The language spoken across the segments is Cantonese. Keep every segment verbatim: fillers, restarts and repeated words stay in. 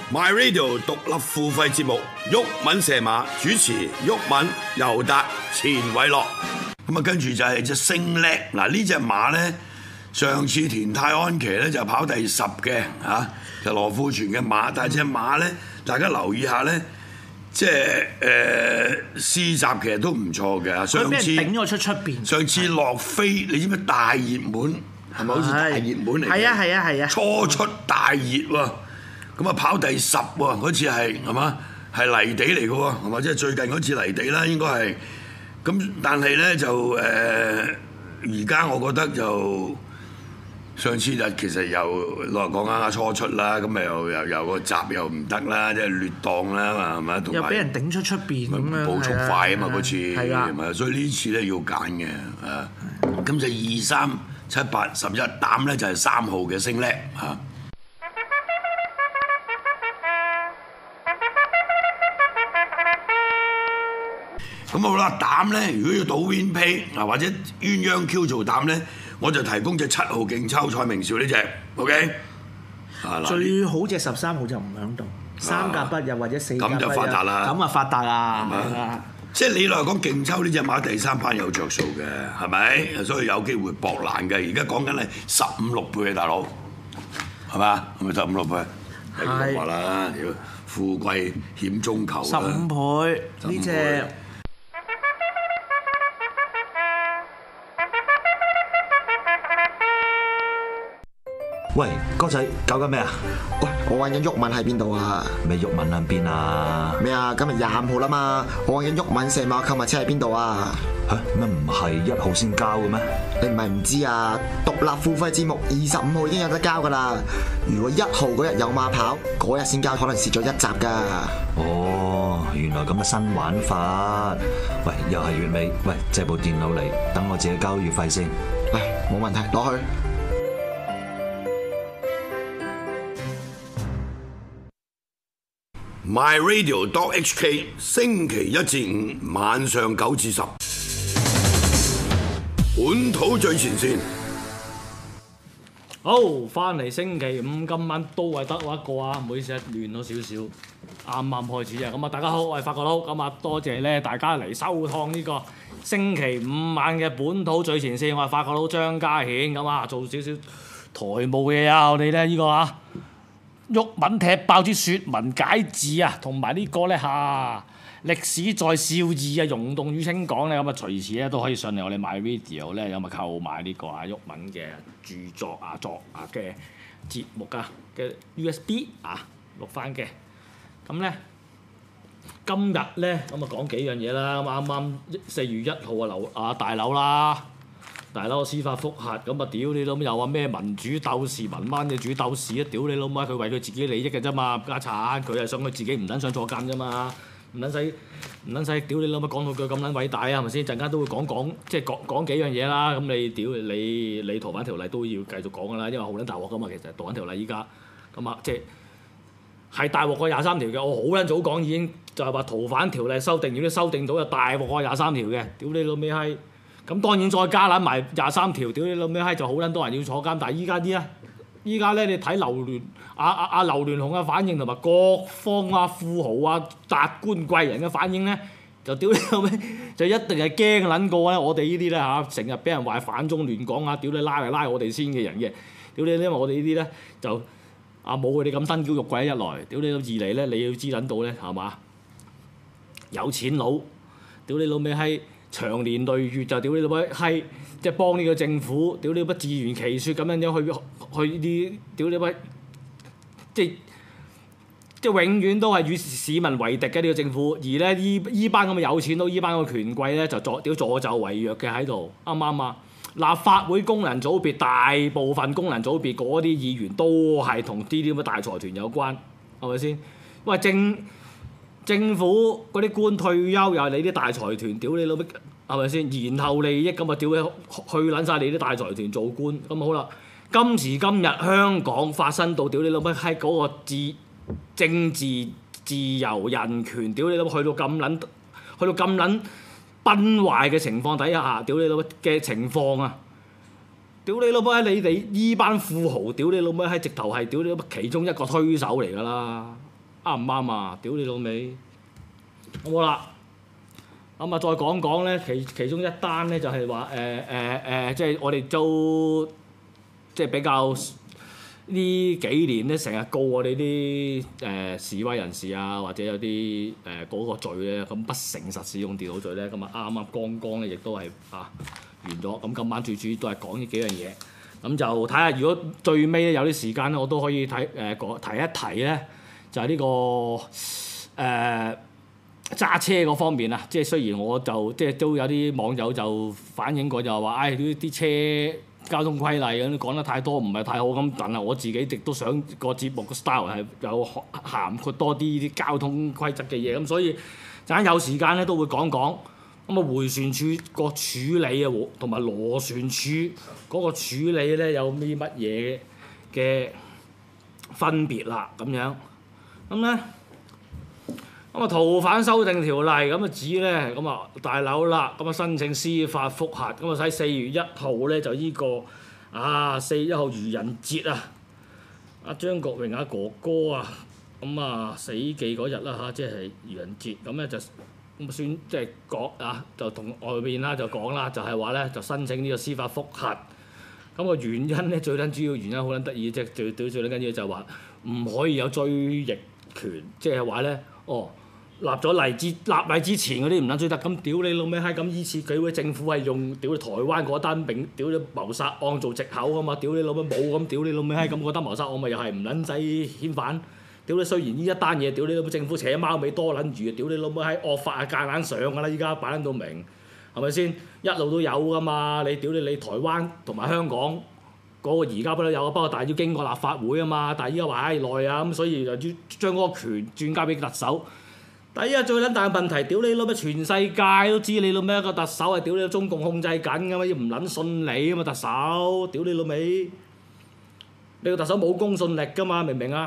My Radio 獨立付費節目，毓民射馬主持，毓民、尤達、錢偉樂。咁啊，跟住就係隻星叻嗱，呢隻馬咧，上次田泰安騎咧就跑第十嘅嚇，就羅富全嘅馬，但係隻馬咧，大家留意下咧。即係誒試閘其實都唔錯嘅，上次頂咗出出邊。上次落飛，你知唔知大熱門係咪好似大熱門嚟？ 係啊係啊係啊！ 初出大熱喎，咁啊跑第十喎，嗰次係係嘛係泥地嚟嘅喎，係嘛即係最近嗰次泥地啦，應該係。咁但係咧就誒，而家我覺得就。上次就其實又老實講啱啱初出啦，咁咪又又又個閘又唔得啦，即係劣檔啦嘛，係咪？同埋又俾人頂出出邊咁樣， 步速快啊嘛嗰次， 係啊， 所以呢次咧要揀嘅啊。咁就二三七八十一膽咧就係三號嘅星叻嚇。咁好啦，膽咧如果要賭 Win Pay 啊或者鴛鴦 Q 做膽咧。我就提供隻七號勁抽蔡明紹呢隻 ，OK？ 最好隻十三號就唔響度，三甲不入或者四甲不入。咁就發達啦！咁啊發達啦！ 即係理論嚟講，勁抽呢隻馬第三班有着數嘅，係咪？所以有機會搏爛嘅。而家講緊係十五六倍啊，大佬，係嘛？係咪十五六倍？係話啦，富貴險中求。 十五倍呢隻。 喂，哥仔搞緊咩啊？ 喂，我揾緊毓民喺邊度啊？ 咩毓民喺邊啊？ 咩啊？今日廿五號啦嘛，我揾緊毓民射馬購物車喺邊度啊？ 嚇乜唔係一號先交嘅咩？ 你唔係唔知啊？獨立付費節目二十五號已經有得交噶啦。如果一號嗰日有馬跑，嗰日先交，可能蝕咗一集噶。 哦，原來咁嘅新玩法。喂，又係月尾，喂，借部電腦嚟，等我自己交月費先。 喂，冇問題，攞去。 My Radio dot H K 星期一至五晚上九至十，本土最前線。 好，翻嚟星期五，今晚都係得我一個啊！唔好意思啊，亂咗少少，啱啱開始啊！咁啊，大家好，我係發覺佬，咁啊，多謝咧大家嚟收看呢個星期五晚嘅本土最前線，我係發覺佬張家顯，咁啊，做少少台務嘢啊，我哋咧呢個啊。毓民踢爆之説文解字啊，同埋呢個咧嚇歷史在笑義啊，溶洞語清講咧，咁啊隨時咧都可以上嚟我哋 MyRadio 咧有咪購買呢個啊毓民嘅著作啊作啊嘅節目啊嘅 U S B 啊錄翻嘅，咁咧今日咧咁啊講幾樣嘢啦，咁啱啱四月一號啊樓啊大樓啦。大佬司法覆核咁啊！屌你老母又話咩民主鬥士、民灣嘅主鬥士啊！屌你老母，佢為佢自己利益嘅啫嘛，家產佢係想佢自己唔撚想坐監啫嘛，唔撚使唔撚使！屌你老母講到佢咁撚偉大啊，係咪先？陣間都會講講即係講講幾樣嘢啦。咁你屌你你逃犯條例都要繼續講㗎啦，因為好撚大鑊㗎嘛。其實逃犯條例依家咁啊，即係係大鑊過廿三條嘅。我好撚早講已經就係話逃犯條例修訂，如果修訂到就大鑊過廿三條嘅。屌你老味閪！咁當然再加攬埋廿三條，屌你老味閪就好撚多人要坐監，但係依家啲咧，依家咧你睇劉聯阿阿阿劉聯雄嘅反應同埋各方啊富豪啊達官貴人嘅反應咧，就屌你老味，就一定係驚撚過咧我哋呢啲咧嚇，成日俾人話反中亂港啊，屌你拉嚟拉我哋先嘅人嘅，屌你因為我哋呢啲咧就啊冇佢哋咁身嬌肉貴一來，屌你二嚟咧你要知撚到咧係嘛？有錢佬，屌你老味閪。長年累月就屌你老母閪，即係幫呢個政府，屌你老母自圓其説咁樣樣去去啲屌你老母，即係即係永遠都係與市民為敵嘅呢、這個政府，而咧依依班咁嘅有錢佬，依班咁嘅權貴咧就助屌助紂為虐嘅喺度，啱唔啱啊？立法會功能組別大部分功能組別嗰啲議員都係同呢啲咁嘅大財團有關，係咪先？喂政政府嗰啲官退休又係你啲大財團，屌你老味係咪先？延後利益咁啊，屌你去撚晒你啲大財團做官，咁好啦。今時今日香港發生到屌你老味喺嗰個自政治自由人權，屌你老味去到咁撚去到咁撚崩壞嘅情況底下，屌你老味嘅情況啊！屌你老母閪！你哋依班富豪，屌你老母閪！直頭係屌你老母其中一個推手嚟㗎啦， 啱唔啱啊？屌你老味！好啦，咁啊再講講咧，其其中一單咧就係話誒誒誒，即係我哋都即係比較呢幾年咧，成日告我哋啲誒示威人士啊，或者有啲誒嗰個罪咧，咁不誠實使用電腦罪咧，咁啊啱啱剛剛咧亦都係啊完咗。咁今晚最主要都係講呢幾樣嘢。咁就睇下，如果最尾咧有啲時間咧，我都可以睇誒講提一提咧，就係、是、呢、這個誒揸、呃、車嗰方面啊。即係雖然我就即係都有啲網友就反映過，就話唉呢啲車交通規例咁講得太多，唔係太好咁。但係我自己亦都想個節目個 style 係有涵括多啲呢啲交通規則嘅嘢。咁所以陣間有時間咧都會講講。咁啊，迴旋處個處理啊，同埋螺旋處嗰個處理咧，有啲乜嘢嘅分別啦？咁樣，咁咧，咁啊逃犯修訂條例咁啊指咧，咁啊大樓啦，咁啊申請司法覆核，咁啊喺四月一號咧就依、這個啊四月一號愚人節啊，阿張國榮阿哥哥啊，咁啊死記嗰日啦嚇，即係愚人節，咁咧就。咁算即係講啊，就同外邊啦就講啦，就係話咧就申請呢個司法覆核。咁個原因咧最撚主要原因好撚得意，即係最最最撚緊要就係話唔可以有追譯權，即係話咧哦立咗例之立例之前嗰啲唔撚追得，咁屌你老味閪咁依次佢會政府係用屌你台灣嗰單並屌你謀殺案做藉口啊嘛，屌你老味冇咁屌你老味閪咁嗰單謀殺案咪又係唔撚使遣返。屌你！雖然呢一單嘢，屌你老母政府扯貓尾多撚住啊！屌你老母喺惡法啊，夾硬上㗎啦！依家擺撚到明，係咪先？一路都有㗎嘛！你屌你你台灣同埋香港嗰、那個而家不都有啊？不過但係要經過立法會啊嘛！但係依家話唉耐啊咁，所以就要將嗰個權轉交俾特首。但係依家最撚大嘅問題，屌你老母全世界都知你老咩一個特首係屌你中共控制緊㗎嘛！要唔撚信你啊嘛特首！屌你老味！你個特首冇公信力㗎嘛？明唔明啊？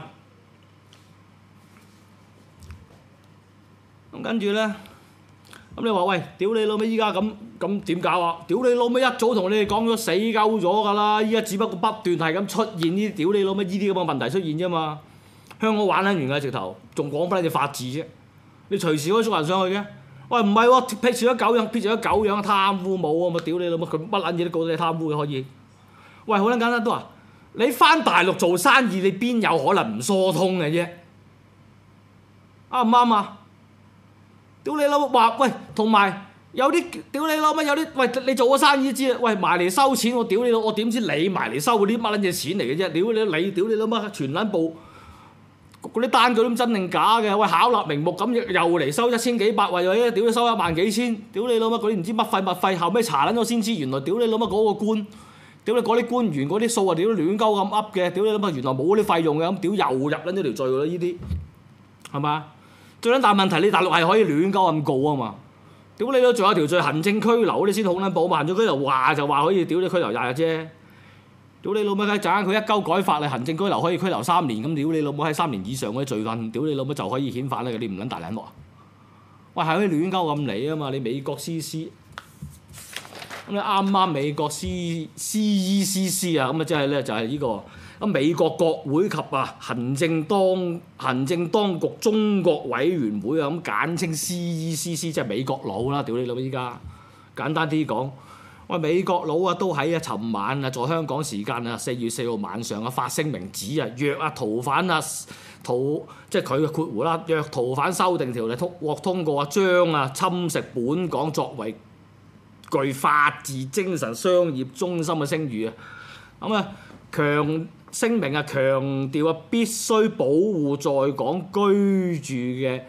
咁跟住咧，咁你話喂，屌你老味依家咁咁點搞啊？屌你老味一早同你哋講咗死鳩咗㗎啦！依家只不過不斷係咁出現呢啲屌你老味呢啲咁嘅問題出現啫嘛。香港玩撚完㗎直頭，仲講翻你隻法治啫？你隨時可以捉人上去嘅。喂唔係喎，撇除咗九樣，撇除咗九樣貪污冇啊嘛！屌你老母，佢乜撚嘢都告到你貪污嘅可以。喂，好撚簡單都話，你翻大陸做生意，你邊有可能唔疏通嘅啫？啱唔啱啊？屌你老母話喂，同埋有啲屌你老母有啲喂，你做個生意知啦，喂埋嚟收錢，我屌你老，我點知你埋嚟收嗰啲乜撚嘢錢嚟嘅啫？屌你你屌你老母全撚部嗰啲單據都真定假嘅？喂巧立名目咁又嚟收一千幾百，喂又屌你收一萬幾千，屌你老母嗰啲唔知乜費乜費，後尾查撚咗先知，原來屌你老母嗰個官，屌你嗰啲官員嗰啲數啊，屌亂鳩咁噏嘅，屌你老母原來冇嗰啲費用嘅，咁屌又入撚咗條罪㗎啦呢啲，係嘛？最撚大問題，你大陸係可以亂鳩咁告啊嘛！屌你都仲有條罪行政拘留，你先好撚保慢咗拘留，話就話可以屌你拘留廿日啫。屌你老母閪！陣間佢一鳩改法例，行政拘留可以拘留三年，咁屌你老母喺三年以上嗰啲罪犯，屌你老母就可以遣返啦！你唔撚大撚鑊啊！喂，係可以亂鳩咁嚟啊嘛！你美國 C C 咁你啱啱美國 C C E C C 啊，咁啊即係咧就係呢個。咁美國國會及啊行政當行政當局中國委員會啊，咁簡稱 C E C C， 即係美國佬啦！屌你老母依家簡單啲講，喂美國佬啊都喺啊尋晚啊，在香港時間啊四月四號晚上啊發聲明指啊，若啊逃犯啊逃即係佢嘅括弧啦，若逃犯修訂條例通獲通過啊，將啊侵蝕本港作為具法治精神商業中心嘅聲譽啊，咁啊強。聲明啊，強調啊，必須保護在港居住嘅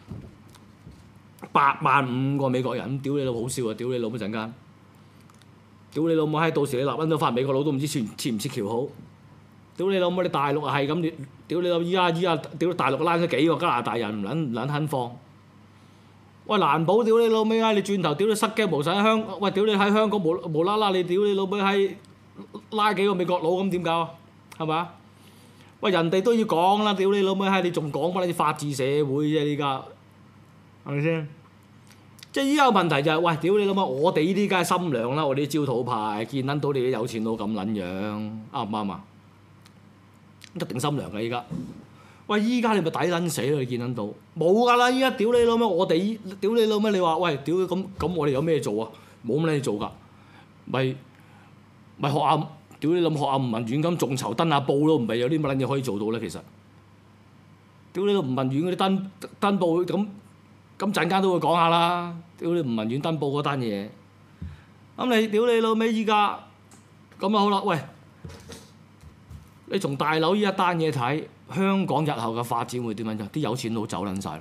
八萬五個美國人。屌你老母好笑啊！屌你老母陣間，屌你老母閪！到時你立撚到翻美國佬都唔知撤撤唔撤僑好。屌你老母！你大陸啊係咁你，屌你老母！依家依家屌大陸攬咗幾個加拿大人唔撚唔撚肯放。喂難保屌你老味閪！你轉頭屌你失驚無神喺香，喂屌你喺香港無無啦啦你屌你老母閪拉幾個美國佬咁點搞啊？係嘛？喂，人哋都要講啦！屌你老母閪，你仲講翻你啲法治社會啫？依家係咪先？即係依家個問題就係、是，喂，屌你老母！我哋呢啲梗係心涼啦，我哋啲焦土派見撚到你啲有錢佬咁撚樣，啱唔啱啊？一定心涼㗎依家。 喂，依家你咪抵撚死咯！你見撚到冇㗎啦！依家屌你老味，我哋屌你老味，你話喂屌咁咁，我哋有咩做啊？冇乜嘢做㗎，咪咪學下屌你諗學下吳文遠咁眾籌登下報咯，唔係有啲乜撚嘢可以做到咧？其實屌你個吳文遠嗰啲登登報咁咁陣間都會講下啦。屌你吳文遠登報嗰單嘢，咁你屌你老味依家咁啊好啦，喂！你從大樓呢一單嘢睇，香港日後嘅發展會點樣啫？啲有錢佬走撚晒咯，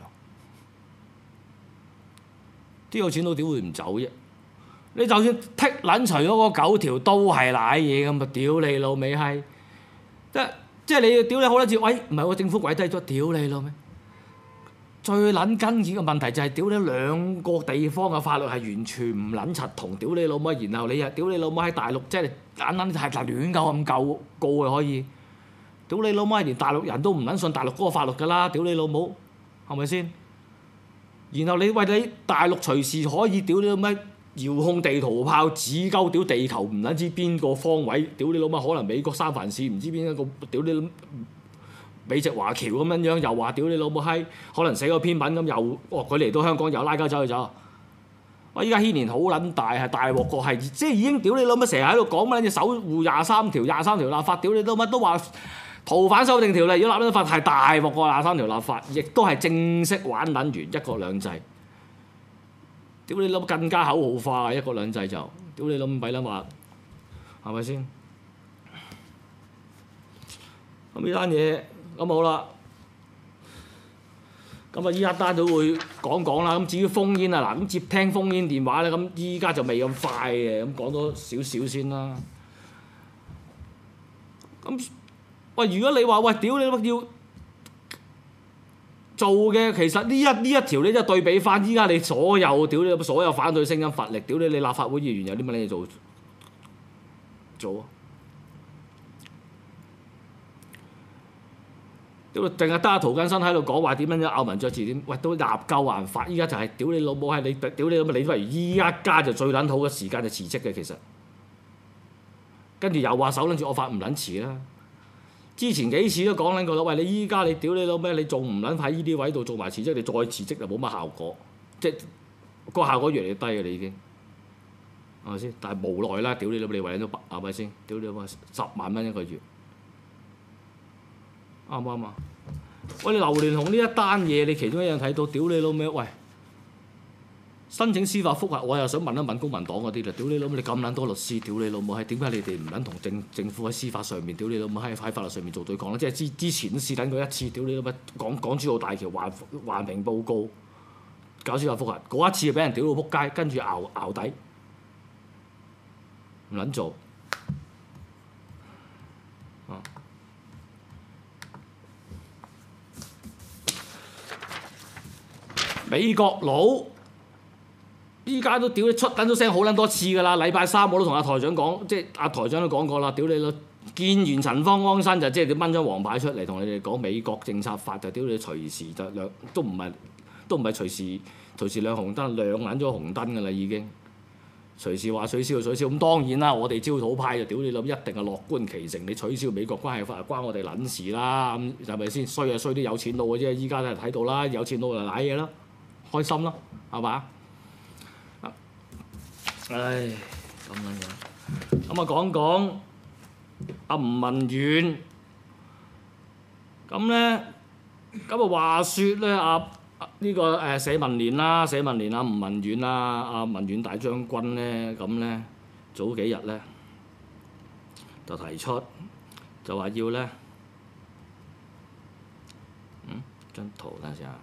啲有錢佬點會唔走啫？你就算剔撚除咗嗰九條都係賴嘢咁啊！屌你老味閪，即即係你屌你好多次，喂唔係喎，政府跪低咗，屌你老味！最撚根本嘅問題就係屌你兩個地方嘅法律係完全唔撚柒同，屌你老母，然後你又屌你老母喺大陸即係簡單係係亂鳩咁告告嘅可以，屌你老母連大陸人都唔撚信大陸嗰個法律㗎啦，屌你老母係咪先？然後你喂你大陸隨時可以屌你老母遙控地圖炮指鳩屌地球唔撚知邊個方位，屌你老母可能美國三藩市唔知邊一個屌你老母美籍華僑咁樣樣，又話屌你老母閪，可能寫個篇文咁又，哦佢嚟到香港又拉鳩走去走。我依家牽連好撚大，係大鑊過係，即係已經屌你老母成日喺度講乜嘢守護廿三條、廿三條立法，屌你老母都話逃犯修訂條例，如果立咗法係大鑊過廿三條立法，亦都係正式玩撚完一國兩制。屌你老母更加口號化，一國兩制就屌你老母咪撚話，係咪先？咁呢單嘢。咁好啦，咁啊依家單都會講講啦。咁至於烽煙啊，嗱咁接聽烽煙電話咧，咁依家就未咁快嘅，咁講多少少先啦。咁喂，如果你話喂屌你乜要做嘅，其實呢一呢一條咧，即係對比翻依家你所有屌你所有反對聲音乏力，屌你你立法會議員有啲乜嘢做做啊？屌，淨係得阿涂謹申喺度講話點樣啫？咬文嚼字點？喂，都立鳩還法。依家就係屌你老母係你，屌你老母你不如依家就最撚好嘅時間就辭職嘅其實。跟住又話手撚住我法唔撚辭啦。之前幾次都講撚過啦，喂你依家你屌你老咩？你仲唔撚喺呢啲位度做埋辭職？你再辭職就冇乜效果，即係個效果越嚟越低嘅你已經係咪先？但係無奈啦，屌你老母你為撚咗百係咪先？屌你老母十萬蚊一個月。啱唔啱啊？喂，你劉鑾雄呢一單嘢，你其中一樣睇到，屌你老味！喂，申請司法覆核，我又想問一問公民黨嗰啲啦，屌你老母！你咁撚多律師，屌你老母係點解你哋唔撚同政政府喺司法上面，屌你老母喺喺法律上面做對抗咧？即係之之前都試緊過一次，屌你老母港港珠澳大橋環環評報告搞司法覆核，嗰一次就俾人屌到撲街，跟住熬熬底，唔撚做。啊！美國佬依家都屌你出緊咗聲好撚多次㗎啦！禮拜三我都同阿台長講，即係阿台長都講過啦，屌你老！見完陳方安生就即係點掹張黃牌出嚟同你哋講美國政策法，就屌你隨時就亮都唔係都唔係隨時隨時亮紅燈，亮撚咗紅燈㗎啦已經。隨時話取消就取消，咁當然啦，我哋焦土派就屌你老，一定係樂觀其成。你取消美國關係法，關我哋撚事啦，咁係咪先？衰就衰啲有錢佬嘅啫，依家都係睇到啦，有錢佬就賴嘢啦。開心咯，係嘛？唉，咁樣樣，咁啊講講阿吳文遠，咁咧，咁啊話説咧，阿呢個誒社民連啦，社民連阿吳文遠啦，阿文遠大將軍咧，咁咧早幾日咧就提出，就話要咧，嗯，張圖等陣先啊。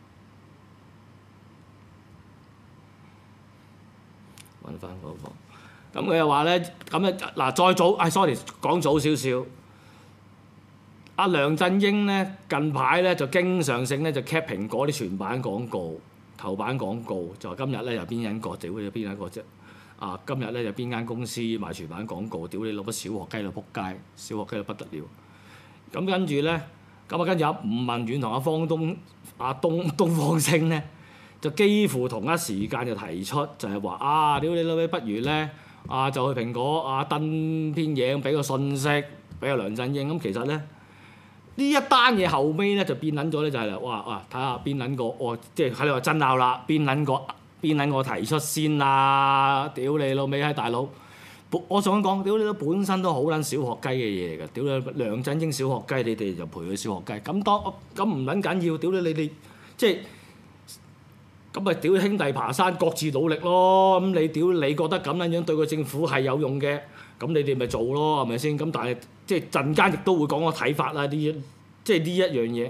揾翻嗰個，咁佢又話咧，咁咧嗱再早，唉 sorry 講早少少。阿梁振英咧近排咧就經常性咧就 cap 蘋果啲全版廣告、頭版廣告，就話今日咧有邊間個屌你邊間個啫？啊今日咧有邊間公司賣全版廣告，屌你老母小學雞到撲街，小學雞到不得了。咁跟住咧，咁啊跟住阿吳文遠同阿方東、阿東東方星咧。就幾乎同一時間就提出，就係話啊，屌你老味，不如咧啊，就去蘋果啊登篇嘢，俾個信息俾阿梁振英。咁其實咧， 呢一單嘢後尾咧就變撚咗咧，就係啦，哇哇睇下邊撚個，哦即係喺度話爭拗啦，邊撚個邊撚個提出先啊！屌你老味閪大佬！我想講，屌你都本身都好撚小學雞嘅嘢嚟㗎，屌你梁振英小學雞，你哋就陪佢小學雞，咁當咁唔撚緊要，屌你你哋即係咁咪屌兄弟爬山各自努力咯，咁你屌你覺得咁撚樣對個政府係有用嘅，咁你哋咪做咯，係咪先？咁但係即係陣間亦都會講個睇法啦，呢即係呢一樣嘢。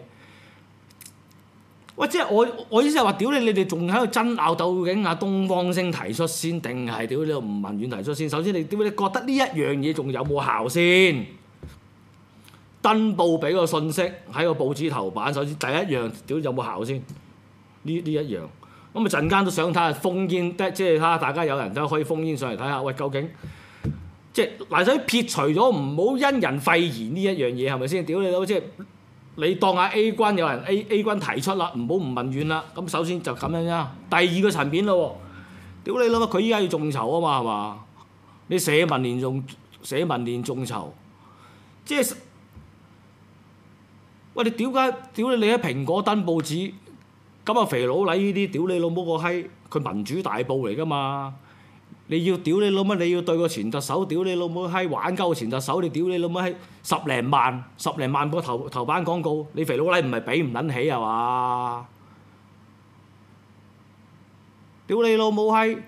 喂，即係我我意思係話，屌你！你哋仲喺度爭拗，究竟阿東方星提出先定係屌你個吳文遠提出先？首先你屌你覺得呢一樣嘢仲有冇效先？登報俾個信息喺個報紙頭版，首先第一樣屌有冇效先？呢呢一樣咁啊陣間都想睇下烽煙，即係睇下大家有人都可以烽煙上嚟睇下，喂究竟即係嗱，所以撇除咗唔好因人廢言呢一樣嘢係咪先？屌你老即係。你當下 A 軍有人 A A 軍提出啦，唔好吳文遠啦。咁首先就咁樣啫。第二個層面咯喎，屌你老母，佢依家要眾籌啊嘛，係嘛？你社民連仲社民連眾籌，即係喂你點解屌你？你喺蘋果登報紙，咁啊肥佬黎呢啲屌你老母個閪，佢民主大報嚟㗎嘛？你要屌你老母，你要對個前特首屌你老母閪玩鳩個前特首，你屌你老母閪十零萬十零萬個頭頭版廣告，你肥佬黎唔係俾唔撚起係嘛？屌你老母閪！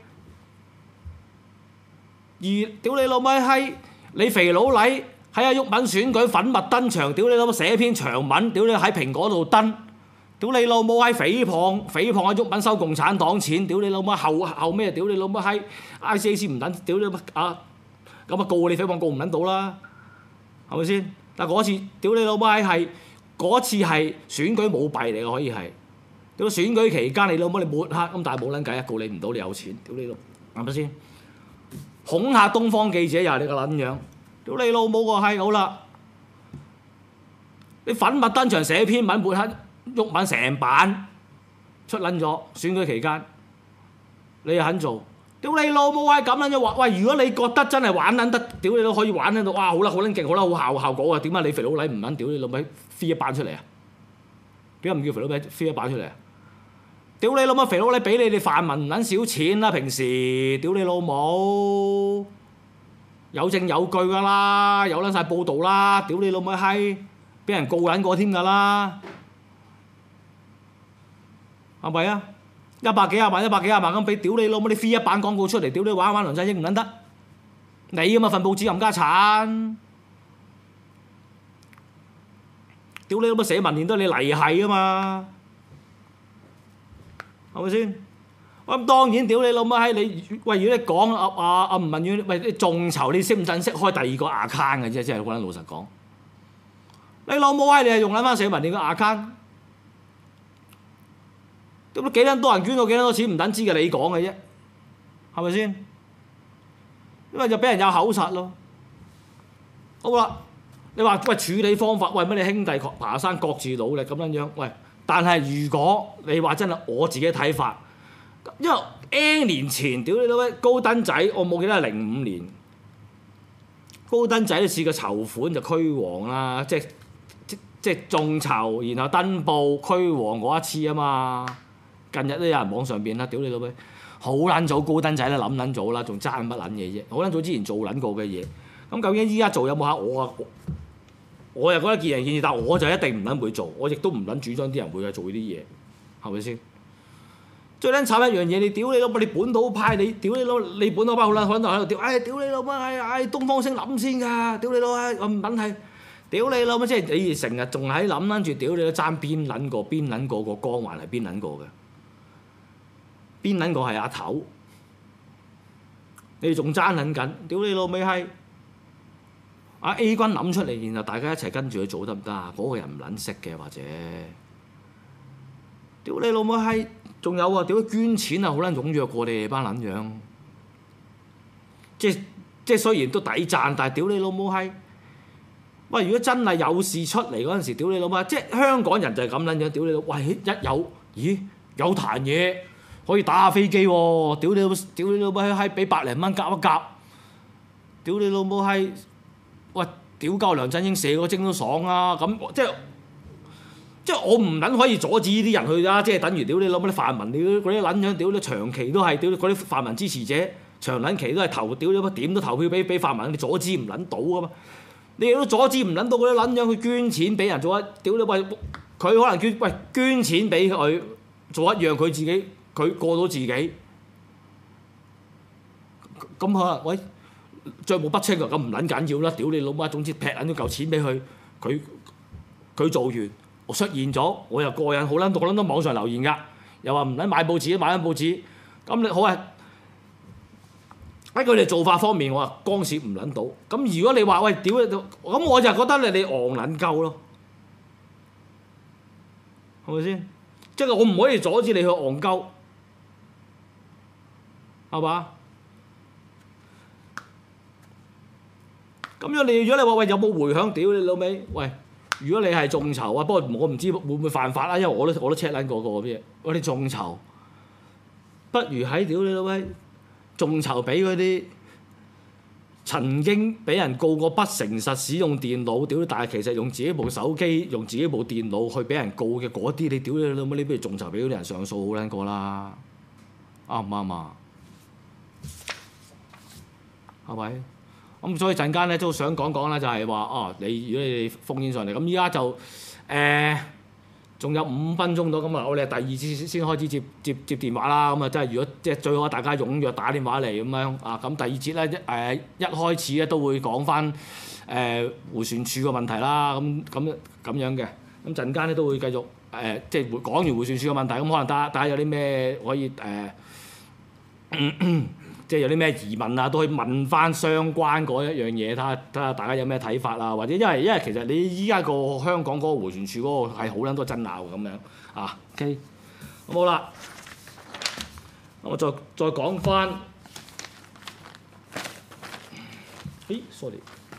而屌你老母閪，你肥佬黎喺阿毓民選舉粉墨登場，屌你老母寫篇長文，屌你喺蘋果度登。屌你老母閪誹謗誹謗阿毓民收共產黨錢，屌你老母後後咩？屌你老母閪 I C A C 唔等，屌你啊咁啊告你誹謗告唔撚到啦，係咪先？但係嗰次屌你老母閪係嗰次係選舉舞弊嚟嘅，可以係屌選舉期間你老母你抹黑咁，但係冇撚計，告你唔到你有錢，屌你老係咪先？恐嚇東方記者又係你個撚樣，屌你老母個閪好啦，你粉墨登場寫篇文抹黑。毓民成版出撚咗選舉期間，你又肯做？屌你老母閪咁撚咗話，喂！如果你覺得真係玩撚得，屌你都可以玩撚到，哇！好啦，好撚勁，好啦，好效效果啊！點解你肥佬黎唔撚屌你老味飛一版出嚟啊？點解唔叫肥佬黎飛一版出嚟啊？屌你老母肥佬黎俾你哋泛民撚少錢啦！平時屌你老母有證有據㗎啦，有撚晒報導啦！屌你老母閪，俾人告撚過添㗎啦！係咪啊？一百幾廿萬、一百幾廿萬咁俾，屌你老母！你飛一版廣告出嚟，屌你玩一玩梁振英唔撚得？你咁啊份報紙冚家產，屌你老母社民連都係你嚟係啊嘛，係咪先？咁當然屌你老母閪你，喂！如果你講阿阿阿吳文遠，喂你眾籌，你識唔識識開第二個 account 嘅啫？即係講緊老實講，你老母閪你係用撚翻社民連個 account。咁幾撚多人捐到幾多錢唔等知嘅，你講嘅啫，係咪先？因為就俾人有口實咯。好啦，你話喂處理方法，喂乜你兄弟爬山各自努力咁樣樣，喂！但係如果你話真係我自己睇法，因為 N 年前屌你老味高登仔，我冇記得係零五年，高登仔都試過籌款就驅黃啦，即係即即係眾籌，然後登報驅黃嗰一次啊嘛。近日都有人網上邊啦，屌你老味，好撚早高登仔啦，諗撚早啦，仲爭乜撚嘢啫？好撚早之前做撚過嘅嘢，咁究竟依家做有冇嚇我啊？我又覺得見仁見智，但我就一定唔撚會做，我亦都唔撚主張啲人會去做呢啲嘢，係咪先？最撚慘一樣嘢，你屌你老母，你本土派，你屌你老，你本土派好撚喺度喺度屌，唉屌你老母，唉唉東方星諗先㗎，屌你老母，我唔撚係，屌你老母，即係你成日仲喺諗撚住，屌你都爭邊撚個邊撚個個光環係邊撚個嘅？邊撚個係阿頭？你哋仲爭撚緊？屌你老味閪！阿 A 君諗出嚟，然後大家一齊跟住去做得唔得啊？嗰個人唔撚識嘅或者，屌你老母閪！仲有啊！屌捐錢啊，好撚踴躍過你哋班撚樣。即係即係雖然都抵讚，但係屌你老母閪！喂，如果真係有事出嚟嗰陣時，屌你老母！即係香港人就係咁撚樣，屌你老！喂，一有咦有壇嘢。可以打下飛機喎！屌你老母！屌你老母閪！俾百零蚊夾一夾！屌你老母閪！喂！屌鳩梁振英射個精都爽啊！咁即係即係我唔撚可以阻止呢啲人去啦，即係等於屌你諗乜啲泛民，屌嗰啲撚樣，屌你長期都係屌嗰啲泛民支持者，長撚期都係投屌你乜點都投票俾俾泛民，你阻止唔撚到噶嘛？你亦都阻止唔撚到嗰啲撚樣去捐錢俾人做一屌你喂，佢可能捐喂捐錢俾佢做一樣佢自己佢過到自己，咁可能喂帳目不清啊，咁唔撚緊要啦，屌你老媽，總之劈撚咗嚿錢俾佢，佢佢做完。我出現咗，我又過癮，好撚多好撚多網上留言㗎，又話唔撚買報紙，買緊報紙。咁你好啊？喺佢哋做法方面，我話干涉唔撚到。咁如果你話喂屌你，咁我就覺得你你戇撚鳩咯，係咪先？即係我唔可以阻止你去戇鳩，係嘛？咁樣你如果你話喂有冇迴響？屌你老味，喂！如果你係眾籌啊，不過我唔知會唔會犯法啦，因為我都我都 check 撚過個啲嘢。我哋眾籌，不如喺屌你老味眾籌俾嗰啲曾經俾人告過不誠實使用電腦，屌！但係其實用自己部手機、用自己部電腦去俾人告嘅嗰啲，你屌你老味，你不如眾籌俾嗰啲人上訴好撚過啦，啱唔啱啊？係咪？咁所以陣間咧都想講講啦，就係話哦，你如果你烽煙上嚟，咁依家就誒仲有五分鐘到，咁啊我哋第二次先開始接接接電話啦，咁啊即係如果即係最好大家踴躍打電話嚟咁樣啊，咁第二節咧一誒一開始咧都會講翻誒迴旋處個問題啦，咁咁咁樣嘅，咁陣間咧都會繼續誒即係講完迴旋處個問題，咁可能大家大家有啲咩可以誒？呃咳咳即係有啲咩疑問啊，都可以問翻相關嗰一樣嘢，睇下睇下大家有咩睇法啊，或者因為因為其實你依家個香港嗰個迴旋處嗰個係好撚多爭拗咁樣啊 ，OK， 咁好啦，咁我再再講翻，咦 ，sorry，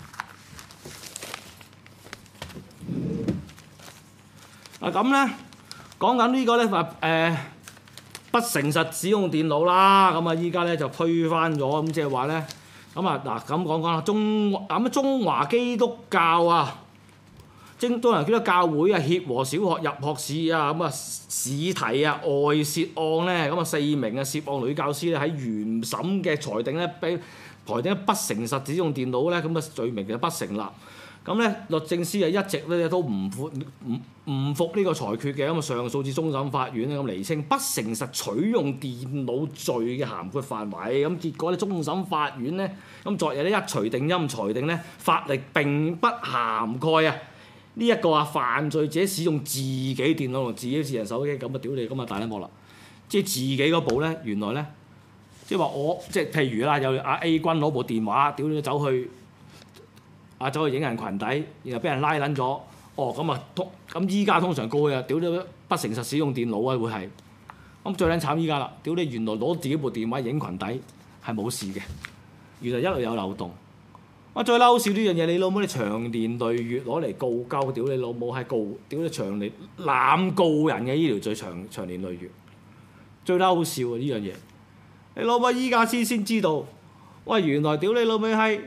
啊咁咧講緊呢個咧話誒。不誠實使用電腦啦，咁啊依家咧就推翻咗，咁即係話咧，咁啊嗱咁講講啦，中咁中華基督教啊，中中華基督教會啊協和小學入學試啊，咁啊試題啊外泄案咧，咁啊四名嘅涉案女教師咧喺原審嘅裁定咧，俾裁定不誠實使用電腦咧，咁啊罪名就不成立。咁咧律政司啊一直咧都唔服唔唔服呢個裁決嘅，咁啊上訴至終審法院咧咁釐清不誠實取用電腦罪嘅涵括範圍，咁結果咧終審法院咧咁昨日咧一錘定音裁定咧法例並不涵蓋啊呢一個啊犯罪者使用自己電腦同自己智能手機，咁啊屌你咁啊大撚鑊啦！即係自己嗰部咧原來咧即係話我即係譬如啦有阿 A 君攞部電話屌你走去。啊走去影人裙底，然後俾人拉撚咗，哦咁啊通咁依家通常告佢啊，屌你不誠實使用電腦啊會係，咁最撚慘依家啦，屌你原來攞自己部電話影裙底係冇事嘅，原來一路有漏洞，我最嬲笑呢樣嘢，你老母你長年累月攞嚟告鳩，屌你老母係告，屌你長年濫告人嘅呢條罪長長年累月，最嬲笑啊呢樣嘢，你老母依家先先知道，喂原來屌你老味係。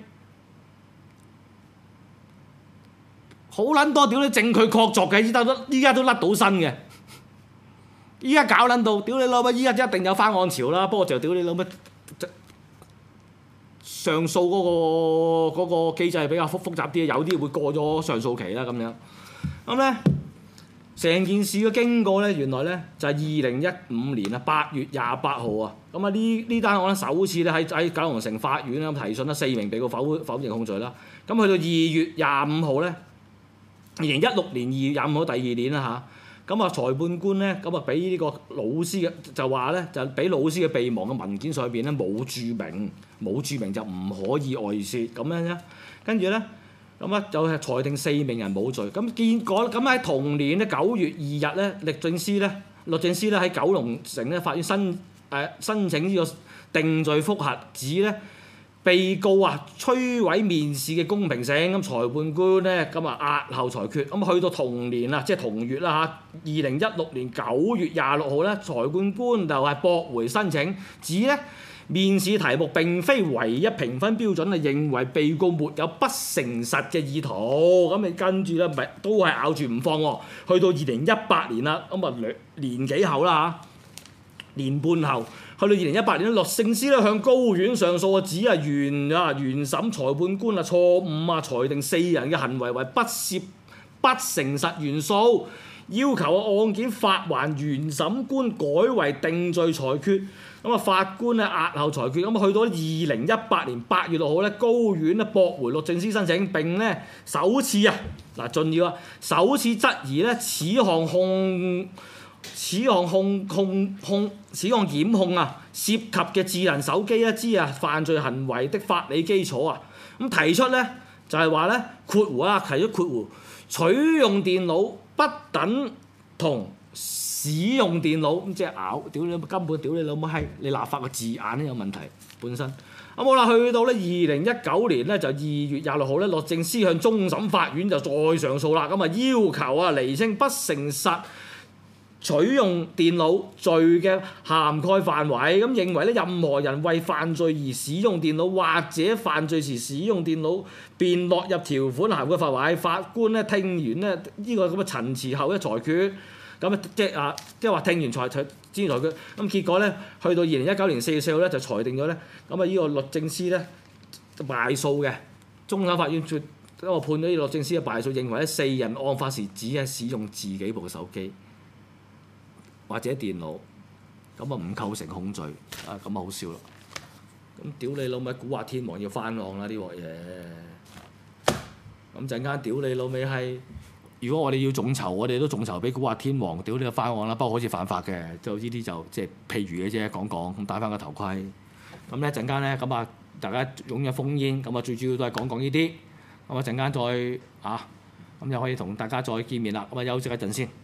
好撚多屌你證據確鑿嘅，依家都依家都甩到身嘅。依家搞撚到，屌你老母！依家一定有翻案潮啦。不過就屌你老母，上訴嗰、嗰個嗰、嗰個機制比較複複雜啲，有啲會過咗上訴期啦咁樣。咁咧，成件事嘅經過咧，原來咧就係二零一五年啊八月廿八號啊。咁啊呢呢單案咧首次咧喺喺九龍城法院咧提訊啦，四名被告否否認控罪啦。咁去到二月廿五號咧。二零一六年二月廿五號第二年啦嚇，咁啊裁判官咧咁啊俾呢個老師嘅就話咧就俾老師嘅備忘嘅文件上邊咧冇註明，冇註明就唔可以外泄咁樣啫。跟住咧咁啊就係裁定四名人冇罪。咁結果咁喺同年咧九月二日咧，律政司咧律政司咧喺九龍城咧法院申誒、呃、申請呢個定罪覆核，指咧。被告啊，摧毀面試嘅公平性，咁裁判官咧咁啊押後裁決，咁去到同年啊，即係同月啦嚇，二零一六年九月廿六號咧，裁判官就係駁回申請，指咧面試題目並非唯一評分標準，係認為被告沒有不誠實嘅意圖，咁你跟住咧咪都係咬住唔放喎。去到二零一八年啦，咁啊兩年幾後啦嚇，年半後，去到二零一八年，律政司咧向高院上訴啊，指係原啊原審裁判官啊錯誤啊裁定四人嘅行為為不涉不誠實元素。要求案件發還原審官改為定罪裁決，咁啊法官咧押後裁決，咁啊去到二零一八年八月六號咧，高院咧駁回律政司申請，並咧首次啊嗱重要啊，首次質疑咧此項控此項控控控此項檢控啊涉及嘅智能手機咧之啊犯罪行為的法理基礎啊，咁提出咧就係話咧括弧啊提出括弧取用電腦不等同使用電腦，咁即係咬，屌你根本屌你老母閪，你立法個字眼咧有問題本身。咁好啦，去到咧二零一九年咧就二月廿六號咧，律政司向終審法院就再上訴啦，咁啊要求啊釐清不誠實取用電腦罪嘅涵蓋範圍，咁認為咧任何人為犯罪而使用電腦或者犯罪時使用電腦，便落入條款涵蓋範圍。法官咧聽完咧呢個咁嘅陳詞後一裁決，咁啊即係啊即係話聽完裁裁之前裁決，咁結果咧去到二零一九年四月四號咧就裁定咗咧，咁啊呢個律政司咧敗訴嘅，終審法院最因為判咗呢個律政司嘅敗訴，認為咧四人案發時只係使用自己部手機或者電腦，咁啊唔構成控罪，啊咁啊好笑咯！咁屌你老味，古惑天王要翻案啦呢鑊嘢！咁陣間屌你老味係，如果我哋要眾籌，我哋都眾籌俾古惑天王，屌你個翻案啦！不過好似犯法嘅，就呢啲就即係譬如嘅啫，講講咁戴翻個頭盔。咁咧陣間咧，咁啊大家踴躍烽煙，咁啊最主要都係講講呢啲。咁啊陣間再啊，咁又可以同大家再見面啦。咁啊休息一陣先。